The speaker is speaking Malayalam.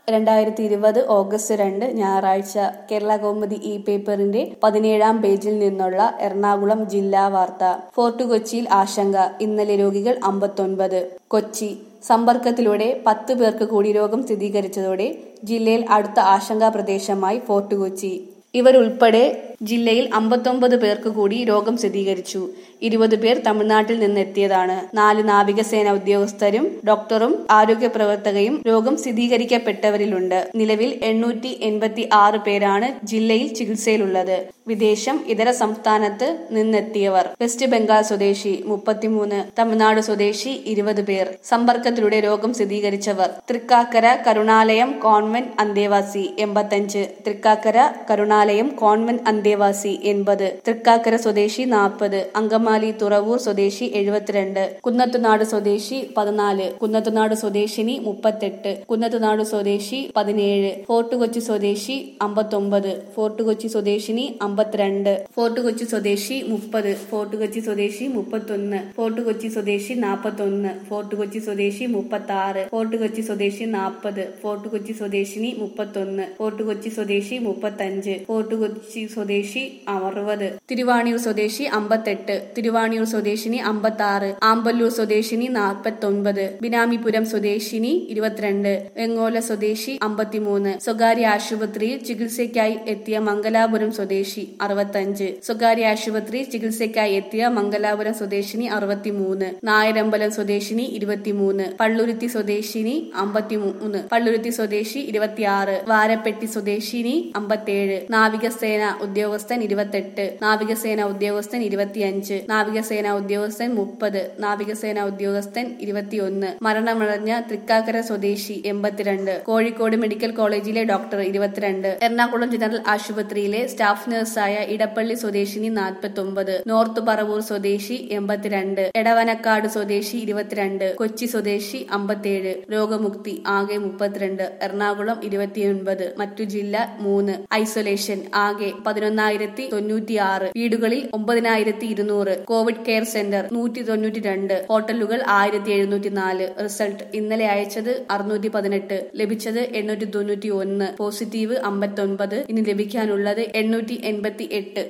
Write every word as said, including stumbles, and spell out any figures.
രണ്ടായിരത്തി ഇരുപത് ഓഗസ്റ്റ് രണ്ട് ഞായറാഴ്ച കേരള കൗമുദി ഇ പേപ്പറിന്റെ പതിനേഴാം പേജിൽ നിന്നുള്ള എറണാകുളം ജില്ലാ വാർത്ത. ഫോർട്ട് കൊച്ചിയിൽ ആശങ്ക, ഇന്നലെ രോഗികൾ അമ്പത്തൊൻപത്. കൊച്ചി സമ്പർക്കത്തിലൂടെ പത്ത് പേർക്ക് കൂടി രോഗം സ്ഥിരീകരിച്ചതോടെ ജില്ലയിൽ അടുത്ത ആശങ്കാ പ്രദേശമായി ഫോർട്ട് കൊച്ചി. ഇവരുൾപ്പെടെ ജില്ലയിൽ അമ്പത്തൊമ്പത് പേർക്ക് കൂടി രോഗം സ്ഥിരീകരിച്ചു. ഇരുപത് പേർ തമിഴ്നാട്ടിൽ നിന്നെത്തിയതാണ്. നാല് നാവികസേന ഉദ്യോഗസ്ഥരും ഡോക്ടറും ആരോഗ്യ പ്രവർത്തകയും രോഗം സ്ഥിരീകരിക്കപ്പെട്ടവരിലുണ്ട്. നിലവിൽ എണ്ണൂറ്റി എൺപത്തി ആറ് പേരാണ് ജില്ലയിൽ ചികിത്സയിലുള്ളത്. വിദേശം ഇതര സംസ്ഥാനത്ത് നിന്നെത്തിയവർ: വെസ്റ്റ് ബംഗാൾ സ്വദേശി മുപ്പത്തിമൂന്ന്, തമിഴ്നാട് സ്വദേശി ഇരുപത് പേർ. സമ്പർക്കത്തിലൂടെ രോഗം സ്ഥിരീകരിച്ചവർ: തൃക്കാക്കര കരുണാലയം കോൺവെന്റ് അന്തേവാസി എൺപത്തഞ്ച്, തൃക്കാക്കര കരുണാലയം കോൺവെന്റ് അന്തേവാസി എൺപത്, തൃക്കാക്കര സ്വദേശി നാൽപ്പത്, അങ്കമാലി തുറവൂർ സ്വദേശി എഴുപത്തിരണ്ട്, കുന്നത്തുനാട് സ്വദേശി പതിനാല്, കുന്നത്തുനാട് സ്വദേശിനി മുപ്പത്തെട്ട്, കുന്നത്തുനാട് സ്വദേശി പതിനേഴ്, ഫോർട്ട് കൊച്ചി സ്വദേശി അമ്പത്തൊമ്പത്, ഫോർട്ട് കൊച്ചി സ്വദേശിനി അമ്പത്തിരണ്ട്, ഫോർട്ട് കൊച്ചി സ്വദേശി മുപ്പത്, ഫോർട്ട് കൊച്ചി സ്വദേശി മുപ്പത്തൊന്ന്, ഫോർട്ട് കൊച്ചി സ്വദേശി നാൽപ്പത്തൊന്ന്, ഫോർട്ട് കൊച്ചി സ്വദേശി മുപ്പത്തി ആറ്, ഫോർട്ട് കൊച്ചി സ്വദേശി നാൽപ്പത്, ഫോർട്ട് കൊച്ചി സ്വദേശിനി മുപ്പത്തൊന്ന്, ഫോർട്ട് കൊച്ചി സ്വദേശി മുപ്പത്തഞ്ച്, ഫോർട്ട് കൊച്ചി സ്വദേശി അറുപത്, തിരുവാണിയൂർ സ്വദേശി അമ്പത്തെട്ട്, തിരുവാണിയൂർ സ്വദേശിനി അമ്പത്തി ആറ്, ആമ്പല്ലൂർ സ്വദേശിനി നാൽപ്പത്തൊൻപത്, ബിനാമിപുരം സ്വദേശിനി ഇരുപത്തിരണ്ട്, വെങ്ങോല സ്വദേശി അമ്പത്തിമൂന്ന്, സ്വകാര്യ ആശുപത്രിയിൽ ചികിത്സയ്ക്കായി എത്തിയ മംഗലാപുരം സ്വദേശി അറുപത്തഞ്ച്, സ്വകാര്യ ആശുപത്രി ചികിത്സയ്ക്കായി എത്തിയ മംഗലാപുരം സ്വദേശിനി അറുപത്തിമൂന്ന്, നായരമ്പലം സ്വദേശിനി ഇരുപത്തിമൂന്ന്, പള്ളുരുത്തി സ്വദേശിനി അമ്പത്തിമൂന്ന്, പള്ളുരുത്തി സ്വദേശി ഇരുപത്തിയാറ്, വാരപ്പെട്ടി സ്വദേശിനി അമ്പത്തേഴ്, നാവികസേന ഉദ്യോഗസ്ഥൻ ഇരുപത്തെട്ട്, നാവികസേന ഉദ്യോഗസ്ഥൻ ഇരുപത്തിയഞ്ച്, നാവികസേന ഉദ്യോഗസ്ഥൻ മുപ്പത്, നാവികസേന ഉദ്യോഗസ്ഥൻ ഇരുപത്തിയൊന്ന്. മരണമടഞ്ഞ തൃക്കാക്കര സ്വദേശി എൺപത്തിരണ്ട്, കോഴിക്കോട് മെഡിക്കൽ കോളേജിലെ ഡോക്ടർ ഇരുപത്തിരണ്ട്, എറണാകുളം ജനറൽ ആശുപത്രിയിലെ സ്റ്റാഫ് നഴ്സായ ഇടപ്പള്ളി സ്വദേശിനി നാൽപ്പത്തൊമ്പത്, നോർത്ത് പറവൂർ സ്വദേശി എൺപത്തിരണ്ട്, എടവനക്കാട് സ്വദേശി ഇരുപത്തിരണ്ട്, കൊച്ചി സ്വദേശി അമ്പത്തേഴ്. രോഗമുക്തി ആകെ മുപ്പത്തിരണ്ട്. എറണാകുളം ഇരുപത്തിയൊൻപത്, മറ്റു ജില്ല മൂന്ന്. ഐസൊലേഷൻ ആകെ പതിനൊന്നായിരത്തി തൊണ്ണൂറ്റി ആറ്, വീടുകളിൽ ഒമ്പതിനായിരത്തി ഇരുന്നൂറ്, കോവിഡ് കെയർ സെന്റർ നൂറ്റി തൊണ്ണൂറ്റി രണ്ട്, ഹോട്ടലുകൾ ആയിരത്തി എഴുന്നൂറ്റി നാല്. റിസൾട്ട് ഇന്നലെ അയച്ചത് അറുന്നൂറ്റി പതിനെട്ട്, ലഭിച്ചത് എണ്ണൂറ്റി തൊണ്ണൂറ്റി ഒന്ന്, പോസിറ്റീവ് അമ്പത്തൊൻപത്, ഇനി ലഭിക്കാനുള്ളത് എണ്ണൂറ്റി എൺപത്തി എട്ട്.